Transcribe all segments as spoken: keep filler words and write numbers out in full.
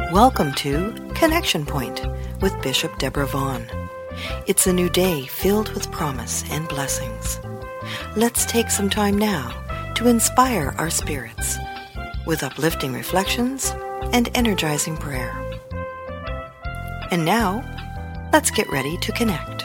Welcome to Connection Point with Bishop Deborah Vaughn. It's a new day filled with promise and blessings. Let's take some time now to inspire our spirits with uplifting reflections and energizing prayer. And now, let's get ready to connect.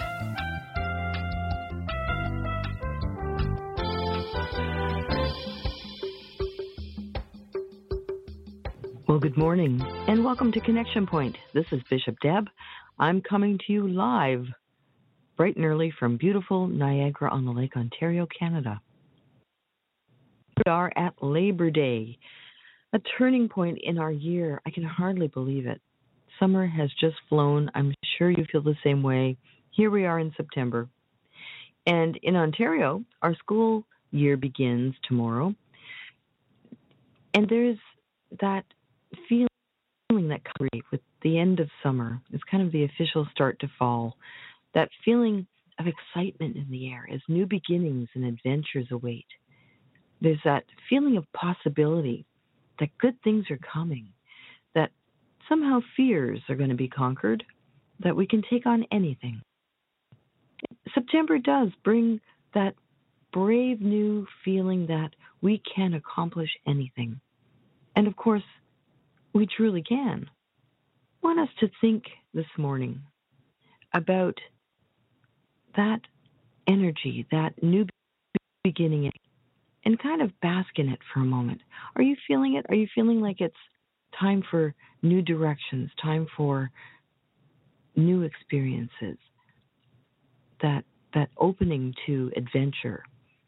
Well, good morning, and welcome to Connection Point. This is Bishop Deb. I'm coming to you live, bright and early from beautiful Niagara-on-the-Lake, Ontario, Canada. We are at Labor Day, a turning point in our year. I can hardly believe it. Summer has just flown. I'm sure you feel the same way. Here we are in September. And in Ontario, our school year begins tomorrow. And there's that feeling that comes with the end of summer. It's kind of the official start to fall. That feeling of excitement in the air as new beginnings and adventures await. There's that feeling of possibility, that good things are coming, that somehow fears are going to be conquered, that we can take on anything. September does bring that brave new feeling that we can accomplish anything. And of course, we truly can. I want us to think this morning about that energy, that new beginning, and kind of bask in it for a moment. Are you feeling it? Are you feeling like it's time for new directions, time for new experiences, that that opening to adventure?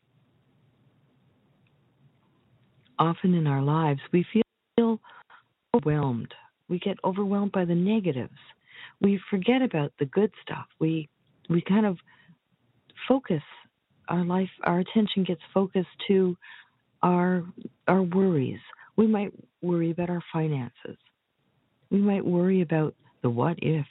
Often in our lives, we feel overwhelmed. We get overwhelmed by the negatives. We forget about the good stuff. We we kind of focus our life, our attention gets focused to our our worries. We might worry about our finances. We might worry about the what ifs.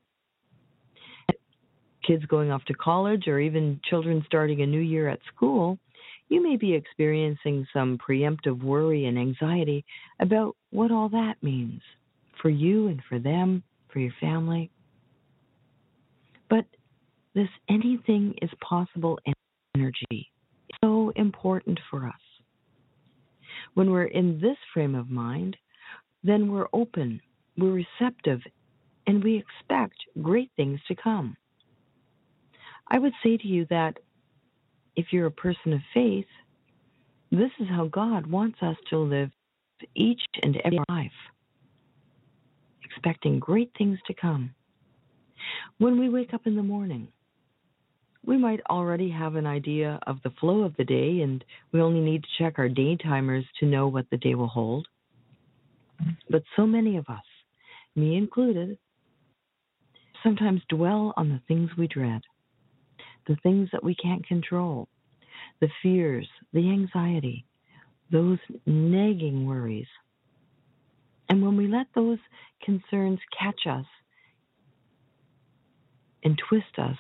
Kids going off to college or even children starting a new year at school, you may be experiencing some preemptive worry and anxiety about what all that means for you and for them, for your family. But this anything is possible energy is so important for us. When we're in this frame of mind, then we're open, we're receptive, and we expect great things to come. I would say to you that if you're a person of faith, this is how God wants us to live each and every life, expecting great things to come. When we wake up in the morning, we might already have an idea of the flow of the day, and we only need to check our day timers to know what the day will hold. But so many of us, me included, sometimes dwell on the things we dread, the things that we can't control, the fears, the anxiety, those nagging worries. And when we let those concerns catch us and twist us,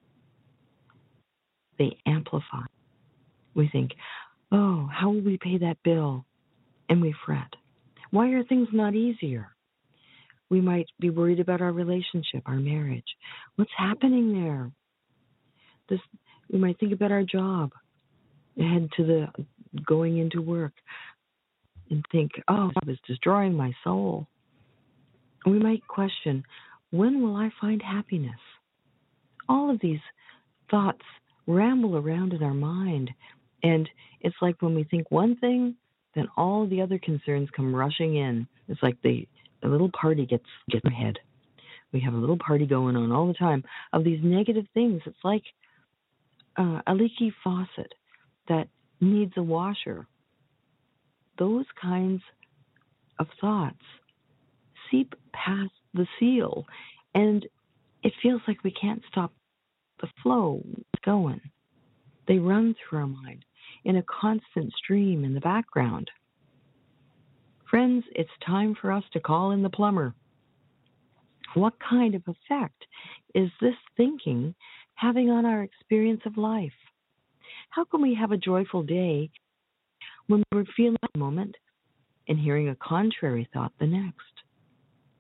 they amplify. We think, oh, how will we pay that bill? And we fret. Why are things not easier? We might be worried about our relationship, our marriage. What's happening there? This, we might think about our job, head to the going into work, and think, oh, this is destroying my soul. We might question, when will I find happiness? All of these thoughts ramble around in our mind, and it's like when we think one thing, then all the other concerns come rushing in. It's like the a little party gets gets ahead. We have a little party going on all the time of these negative things. It's like uh, a leaky faucet that needs a washer. Those kinds of thoughts seep past the seal, and it feels like we can't stop the flow going. They run through our mind in a constant stream in the background. Friends, it's time for us to call in the plumber. What kind of effect is this thinking having on our experience of life? How can we have a joyful day when we're feeling a moment and hearing a contrary thought the next?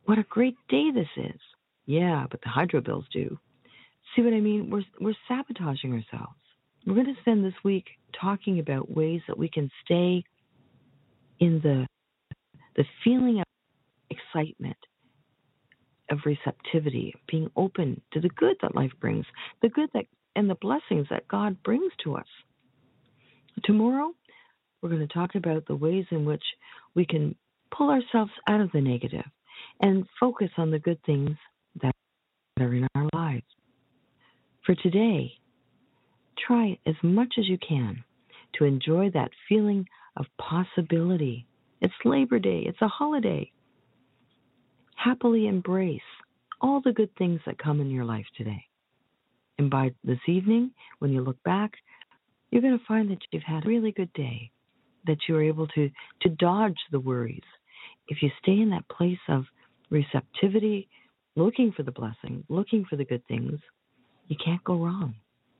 what a great day this is. Yeah, but the hydro bills do. See what I mean? We're, we're sabotaging ourselves. We're going to spend this week talking about ways that we can stay in the the feeling of excitement, of receptivity, being open to the good that life brings, the good that and the blessings that God brings to us. Tomorrow, we're going to talk about the ways in which we can pull ourselves out of the negative and focus on the good things that are in our lives. For today, try as much as you can to enjoy that feeling of possibility. It's Labor Day. It's a holiday. Happily embrace all the good things that come in your life today. And by this evening, when you look back, you're going to find that you've had a really good day, that you're able to, to dodge the worries. If you stay in that place of receptivity, looking for the blessing, looking for the good things, you can't go wrong.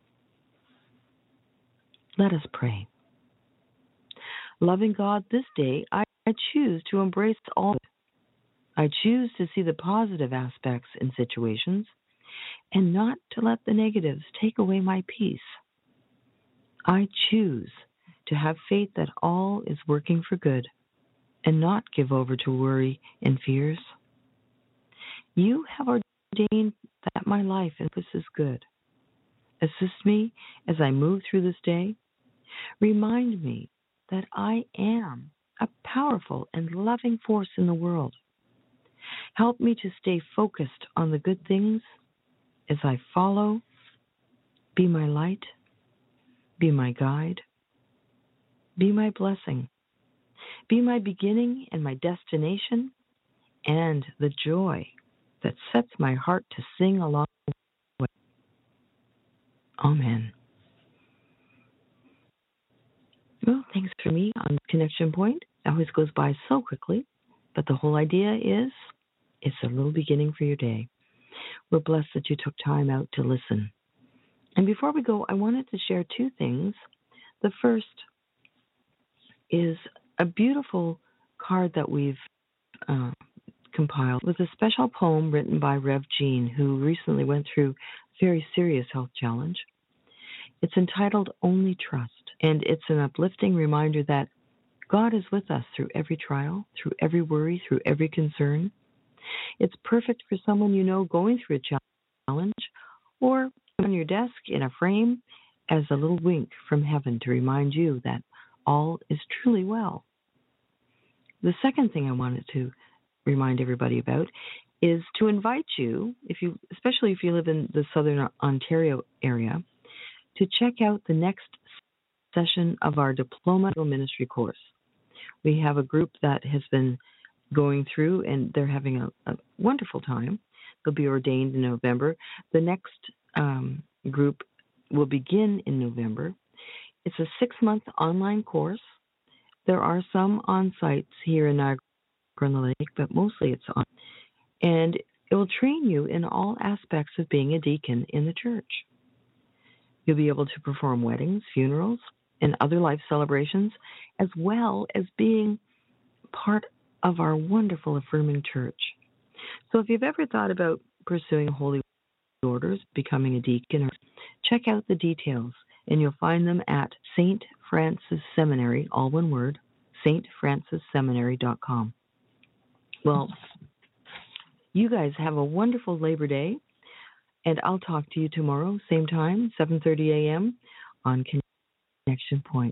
Let us pray. Loving God, this day I choose to embrace all. I choose to see the positive aspects in situations and not to let the negatives take away my peace. I choose to have faith that all is working for good and not give over to worry and fears. You have ordained that my life and purpose is good. Assist me as I move through this day. Remind me that I am a powerful and loving force in the world. Help me to stay focused on the good things as I follow. Be my light. Be my guide. Be my blessing. Be my beginning and my destination and the joy that sets my heart to sing along the way. Amen. Well, thanks for me on Connection Point. It always goes by so quickly, but the whole idea is it's a little beginning for your day. We're blessed that you took time out to listen. And before we go, I wanted to share two things. The first is a beautiful card that we've uh, compiled with a special poem written by Rev Jean, who recently went through a very serious health challenge. It's entitled Only Trust, and it's an uplifting reminder that God is with us through every trial, through every worry, through every concern. It's perfect for someone you know going through a challenge, or on your desk in a frame as a little wink from heaven to remind you that all is truly well. The second thing I wanted to remind everybody about is to invite you, if you, especially if you live in the Southern Ontario area, to check out the next session of our Diploma Ministry course. We have a group that has been going through, and they're having a, a wonderful time. They'll be ordained in November. The next um, group will begin in November. It's a six-month online course. There are some on-sites here in Niagara on the Lake, but mostly it's on. And it will train you in all aspects of being a deacon in the church. You'll be able to perform weddings, funerals, and other life celebrations, as well as being part of our wonderful affirming church. So if you've ever thought about pursuing holy orders, becoming a deacon, check out the details, and you'll find them at Saint Francis Seminary, all one word, S T Francis Seminary dot com. Well, you guys have a wonderful Labor Day, and I'll talk to you tomorrow, same time, seven thirty a.m. on Connection Point.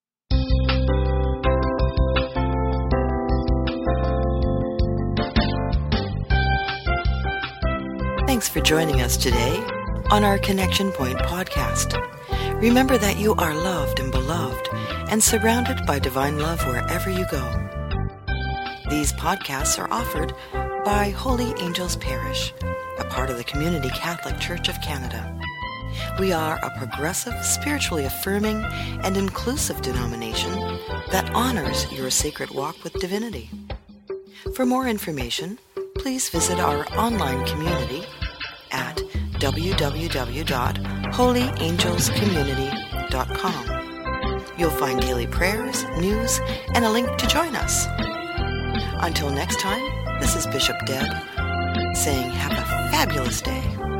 Thanks for joining us today on our Connection Point podcast. Remember that you are loved and beloved and surrounded by divine love wherever you go. These podcasts are offered by Holy Angels Parish, a part of the Community Catholic Church of Canada. We are a progressive, spiritually affirming, and inclusive denomination that honors your sacred walk with divinity. For more information, please visit our online community at w w w dot holy angels community dot com. You'll find daily prayers, news, and a link to join us. Until next time, This is Bishop Deb saying have a fabulous day.